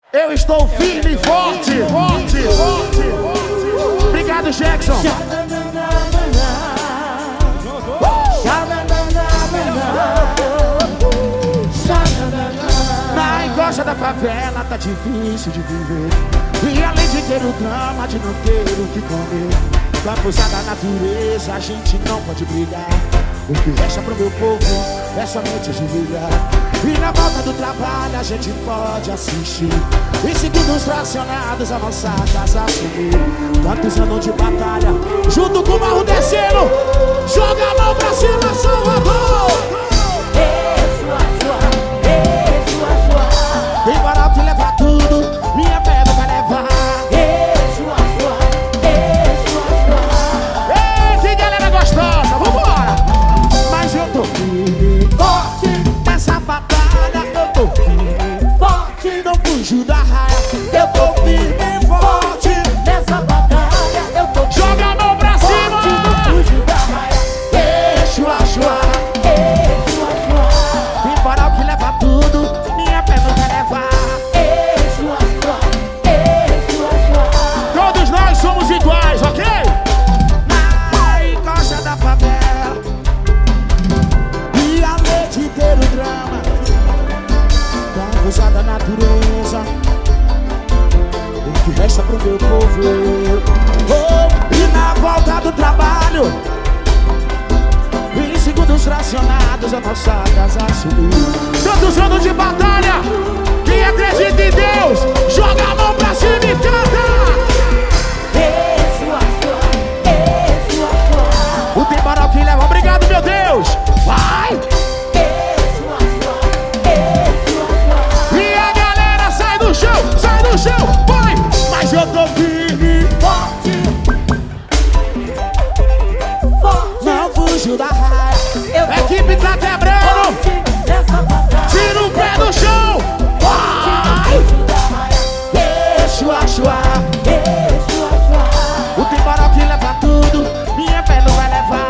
Eu estou firme e forte, forte, forte. Obrigado, Jackson. Na encosta da favela tá difícil de viver. E além de ter o drama de não ter o que comer, com a força da natureza a gente não pode brigar. O que resta pro meu povo é somente ajoelhar. E na volta do trabalho a gente pode assistir e seguindo os fracionados avançadas assumir. Quantos anos de batalha, junto com o barro descendo. Joga a mão pra cima, Salvador. Tem moral que leva tudo, minha fé não vai levar. Ei, que galera gostosa, vambora. Mas eu tô firme, forte nessa batalha. Eu tô firme, forte, não fujo da raia. Eu tô firme, forte nessa batalha. Eu tô firme, joga a mão pra cima, não fujo da raia. Tem moral que leva tudo, minha fé não vai levar. Todos nós somos iguais, ok? Na encosta da favela e além de ter o drama da força da natureza, o que resta pro meu povo e na volta do trabalho, em segundos fracionados a nossa casa subiu. Tantos anos de batalha, quem acredita em Deus, joga a mão pra cima e canta. O temporal que leva, obrigado meu Deus. Vai! E a galera sai do chão, vai! Mas eu tô firme, forte, não fujo da raia. A equipe tá quebrando, tira o pé do chão. Vai! O temporal que leva tudo, minha fé não vai levar.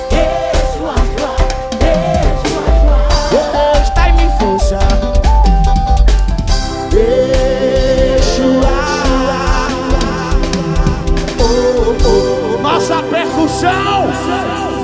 Deus, dá-me força. Nossa percussão.